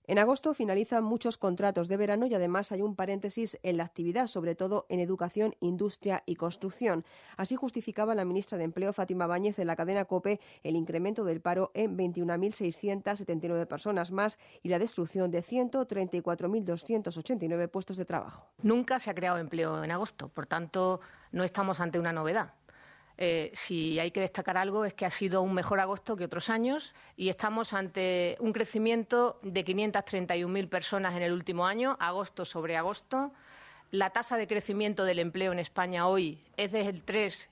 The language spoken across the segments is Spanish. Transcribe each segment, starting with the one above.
En agosto finalizan muchos contratos de verano y además hay un paréntesis en la actividad, sobre todo en educación, industria y construcción. Así justificaba la ministra de Empleo, Fátima Báñez, en la cadena COPE el incremento del paro en 21.679 personas más y la destrucción de 134.289 puestos de trabajo. Nunca se ha creado empleo en agosto, por tanto, no estamos ante una novedad. Si hay que destacar algo es que ha sido un mejor agosto que otros años y estamos ante un crecimiento de 531.000 personas en el último año, agosto sobre agosto. La tasa de crecimiento del empleo en España hoy es del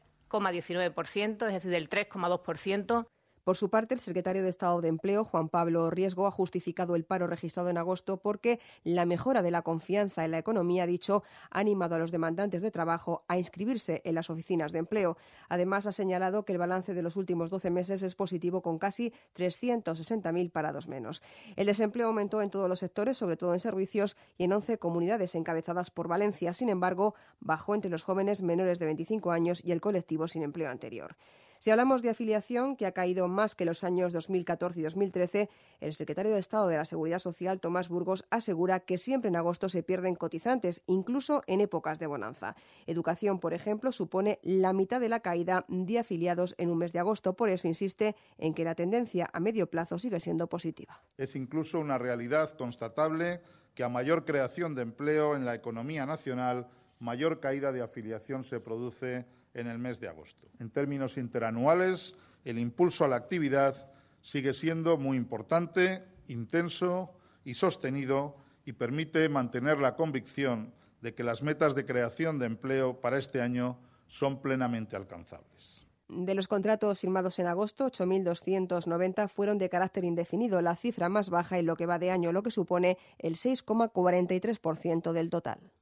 3,19%, es decir, del 3,2%. Por su parte, el secretario de Estado de Empleo, Juan Pablo Riesgo, ha justificado el paro registrado en agosto porque la mejora de la confianza en la economía, ha dicho, ha animado a los demandantes de trabajo a inscribirse en las oficinas de empleo. Además, ha señalado que el balance de los últimos 12 meses es positivo, con casi 360.000 parados menos. El desempleo aumentó en todos los sectores, sobre todo en servicios, y en 11 comunidades encabezadas por Valencia. Sin embargo, bajó entre los jóvenes menores de 25 años y el colectivo sin empleo anterior. Si hablamos de afiliación, que ha caído más que los años 2014 y 2013, el secretario de Estado de la Seguridad Social, Tomás Burgos, asegura que siempre en agosto se pierden cotizantes, incluso en épocas de bonanza. Educación, por ejemplo, supone la mitad de la caída de afiliados en un mes de agosto. Por eso insiste en que la tendencia a medio plazo sigue siendo positiva. Es incluso una realidad constatable que a mayor creación de empleo en la economía nacional, mayor caída de afiliación se produce en el mes de agosto. En términos interanuales, el impulso a la actividad sigue siendo muy importante, intenso y sostenido y permite mantener la convicción de que las metas de creación de empleo para este año son plenamente alcanzables. De los contratos firmados en agosto, 8.290 fueron de carácter indefinido, la cifra más baja en lo que va de año, lo que supone el 6,43% del total.